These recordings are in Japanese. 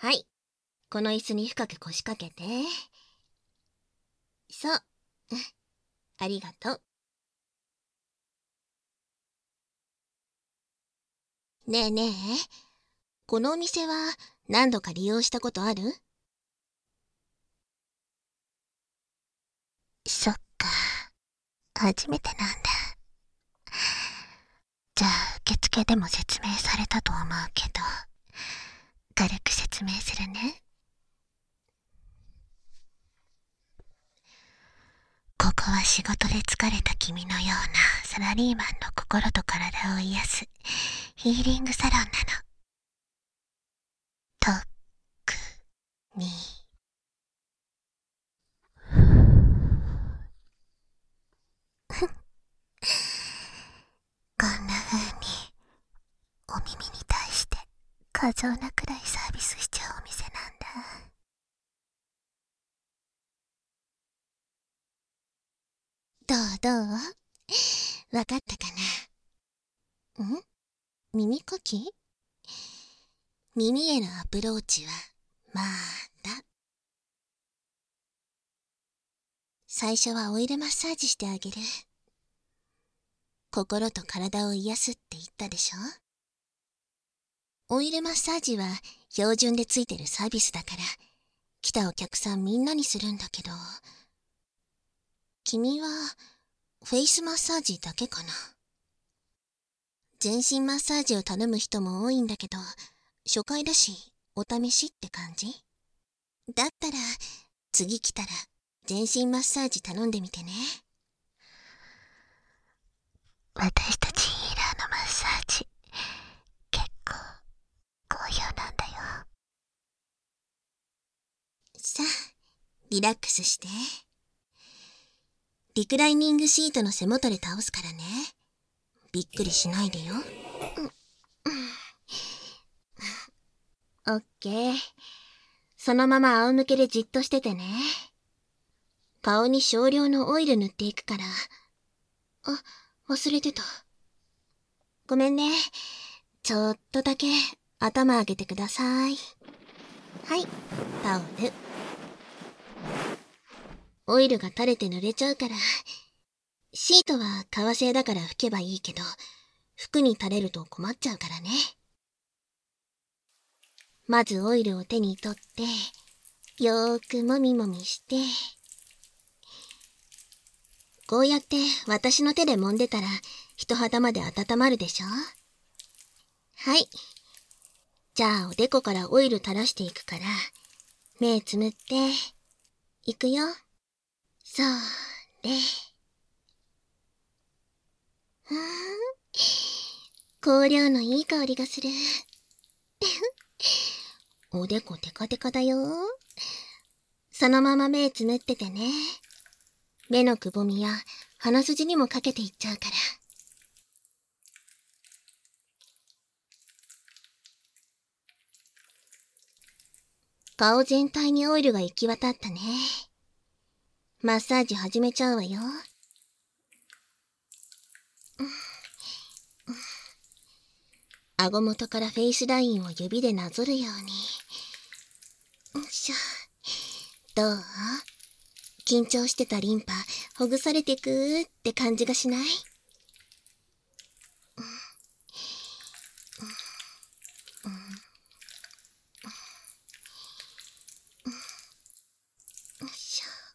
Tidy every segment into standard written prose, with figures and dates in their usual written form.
はい。この椅子に深く腰掛けて。そう。ありがとう。ねえねえ、このお店は何度か利用したことある？そっか。初めてなんだ。じゃあ、受付でも説明されたと思うけど、軽く説明するね。ここは仕事で疲れた君のようなサラリーマンの心と体を癒すヒーリングサロンなの。とっくに。こんな風にお耳に対して過剰なくらいサービスしちゃうお店なんだ。どうわかったかな？耳かき？耳へのアプローチはまだ。最初はオイルマッサージしてあげる。心と体を癒すって言ったでしょ？オイルマッサージは標準でついてるサービスだから、来たお客さんみんなにするんだけど、君はフェイスマッサージだけかな。全身マッサージを頼む人も多いんだけど、初回だしお試しって感じ？だったら次来たら全身マッサージ頼んでみてね。私たちヒーラーのマッサージ結構好評なんだよ。さあ、リラックスして。リクライニングシートの背もたれ倒すからね。びっくりしないでよ。オッケー。そのまま仰向けでじっとしててね。顔に少量のオイル塗っていくから。あ、忘れてた。ごめんね。ちょっとだけ頭上げてください。はい、タオル。オイルが垂れて濡れちゃうから。シートは革製だから拭けばいいけど、服に垂れると困っちゃうからね。まずオイルを手に取って、よーくもみもみして、こうやって私の手で揉んでたら人肌まで温まるでしょ？はい。じゃあおでこからオイル垂らしていくから、目つむって、いくよ。それ。香料のいい香りがする。おでこテカテカだよ。そのまま目つむっててね。目のくぼみや鼻筋にもかけていっちゃうから。顔全体にオイルが行き渡ったね。マッサージ始めちゃうわよ。顎元からフェイスラインを指でなぞるように。よいしょ。どう？緊張してたリンパほぐされてくって感じがしない？よいしょ。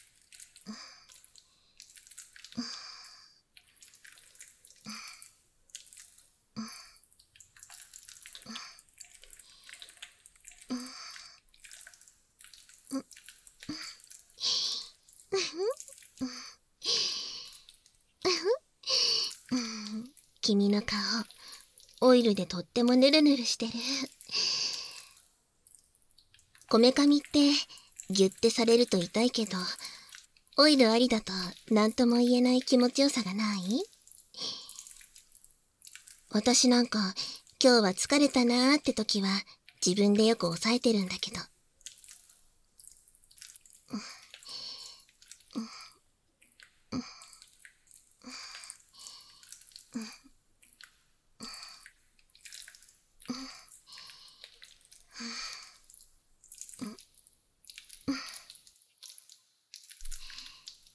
君の顔、オイルでとってもヌルヌルしてる。こめかみってギュッてされると痛いけど、オイルありだと何とも言えない気持ちよさがない？私なんか今日は疲れたなーって時は自分でよく抑えてるんだけど。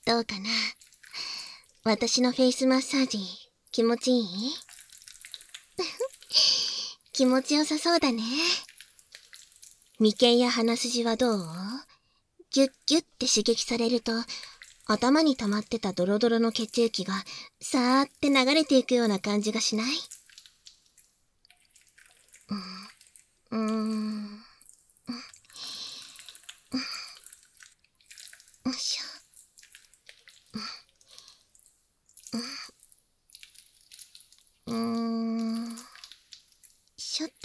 どうかな。私のフェイスマッサージ、気持ちいい？気持ちよさそうだね。眉間や鼻筋はどう？ギュッギュッって刺激されると、頭に溜まってたドロドロの血液がさーって流れていくような感じがしない？よいしょ。しょっ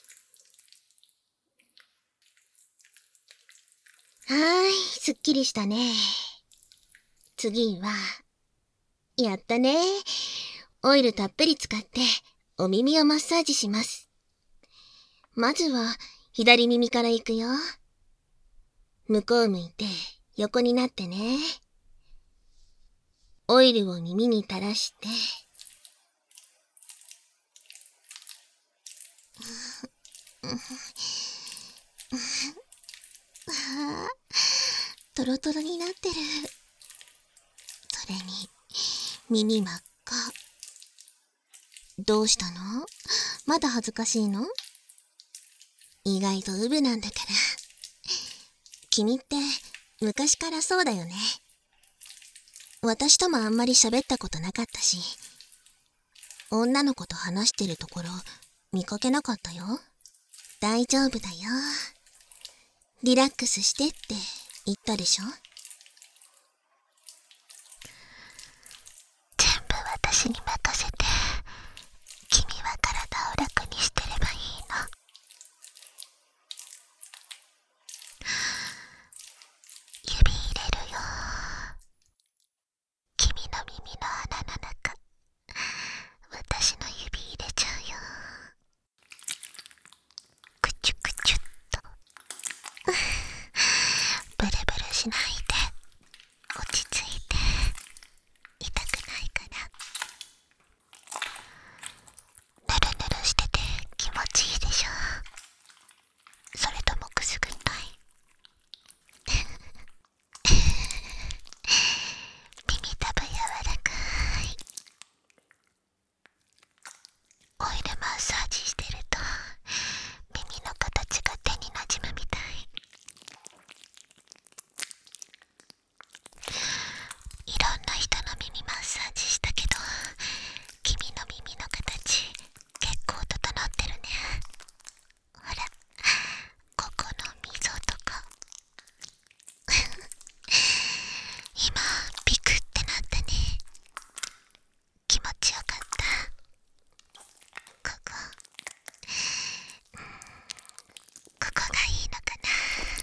と。すっきりしたね。次は、やったね。オイルたっぷり使ってお耳をマッサージします。まずは左耳から行くよ。向こう向いて横になってね。オイルを耳に垂らして、トロトロになってる。それに耳真っ赤。どうしたの？まだ恥ずかしいの？意外とウブなんだから。君って昔からそうだよね。私ともあんまり喋ったことなかったし、女の子と話してるところ見かけなかったよ。大丈夫だよ。リラックスしてって言ったでしょ。全部私に任せて、君は体を楽にしてればいいの。指入れるよ。君の耳の穴の中、私の指入れちゃうよ。くちゅくちゅっと。ブルブルしないで、落ち着いて。痛くないから。ぬるぬるしてて気持ちいいでしょ。それともくすぐったい？耳たぶ柔らかい。オイルマッサージしてると耳の形が手になじむみたい。いろんな人の耳マッサージしたけど、君の耳の形結構整ってるね。ほら、ここの溝とか。今ピクってなったね。気持ちよかった。ここがいいのかな。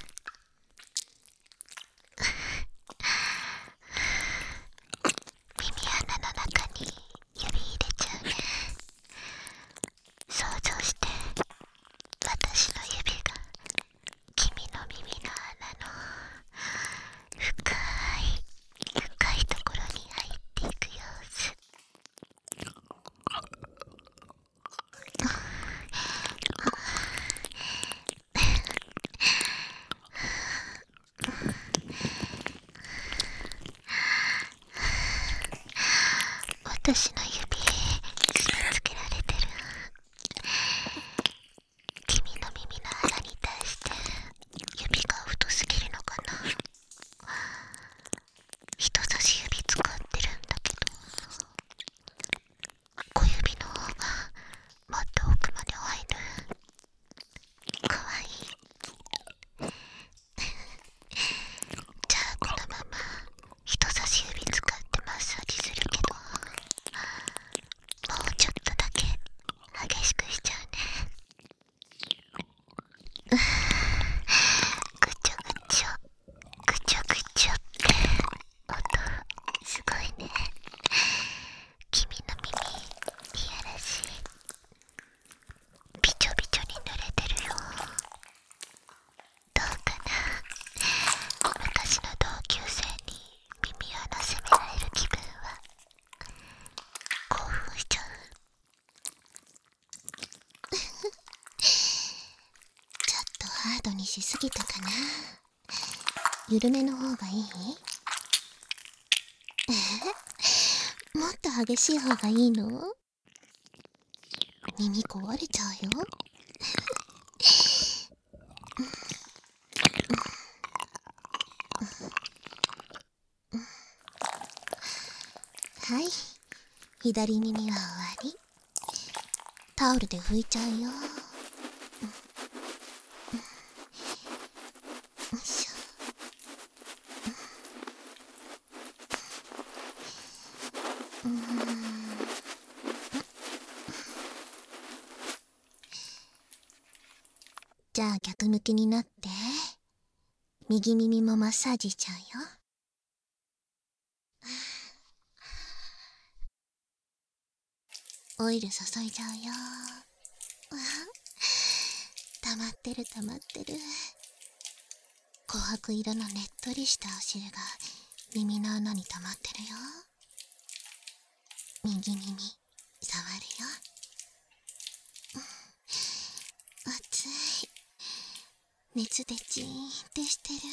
耳穴の中に指入れちゃうね。想像して、私の指が君の耳の穴の深い深いところに入っていく様子。私の指締め付けられてる。君の耳の穴に対して指が太すぎるのかな。人差し指使ってるんだけど、小指の方がもっと奥まで入る。かわいい。じゃあこのまま人差し指使ってマッサージするけど、もうちょっとだけ激しくしちゃうね。ぐちょぐちょぐちょぐちょって音すごいね。君の耳いやらしい。びちょびちょに濡れてるよ。どうかな。昔の同級生に耳穴責められる気分は興奮しちゃう。ちょっとハードにしすぎたかな。緩めの方がいい？ もっと激しい方がいいの？耳壊れちゃうよ。はい、左耳は終わり。タオルで拭いちゃうよ。よいしょ。じゃあ逆向きになって右耳もマッサージしちゃうよ。オイル注いじゃうよ。溜まってる溜まってる。琥珀色のねっとりしたお汁が耳の穴に溜まってるよ。右耳触るよ。熱い。熱でジーンってしてる。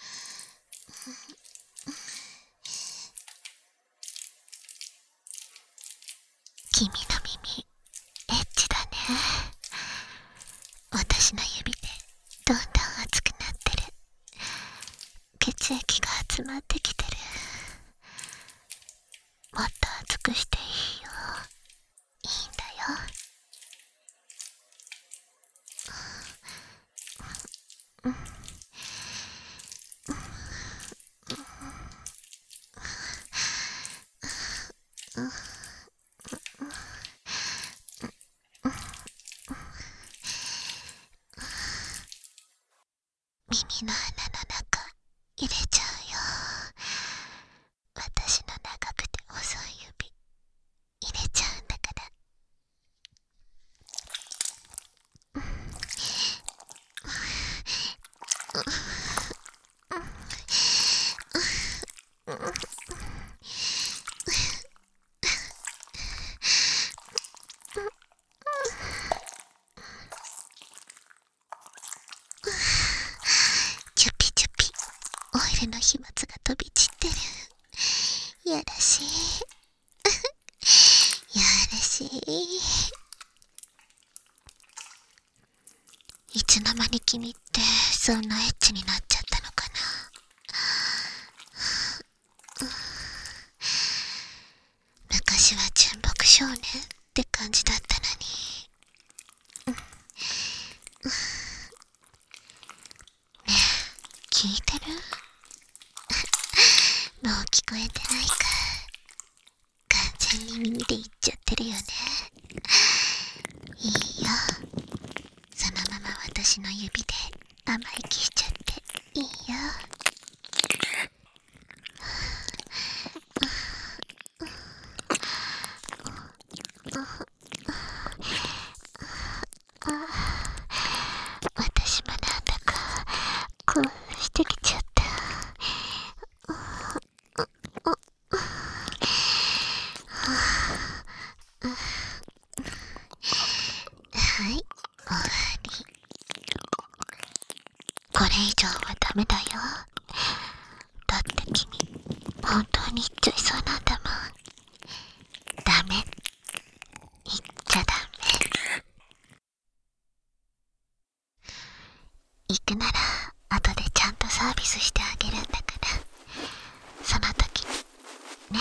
君の耳エッチだね。私の指でどんどん熱くなってる。血液が集まってきてる。もっと熱くしていいよ。いいんだよ。耳の穴の中入れちゃうよ。私の長くて細い指入れちゃうんだから。チュピチュピ、オイルの飛沫が飛び散ってる。やらしい。やらしい。いつの間に君ってそんなエッチになっちゃったのかな。昔は純朴少年って感じだったのに。ねえ、聞いてる？もう聞こえてないか。完全に耳で言っちゃってるよね。いいよ。そのまま私の指で甘えきしちゃっていいよ。私もなんだか興奮してきちゃった。はい、終わり。これ以上はダメだよ。だって君本当に言っちゃいそうなんだもん。ダメ、言っちゃダメ。行くなら後でちゃんとサービスしてあげるんだから、その時にね。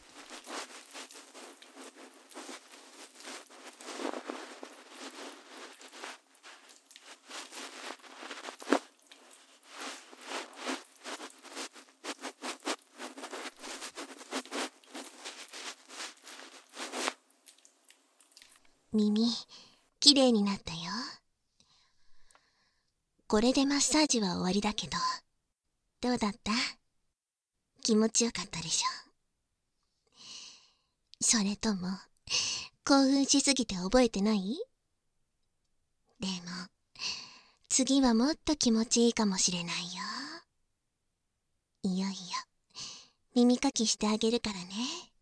耳きれいになったよ。これでマッサージは終わりだけど、どうだった？気持ちよかったでしょ。それとも興奮しすぎて覚えてない？でも次はもっと気持ちいいかもしれないよ。いよいよ耳かきしてあげるからね。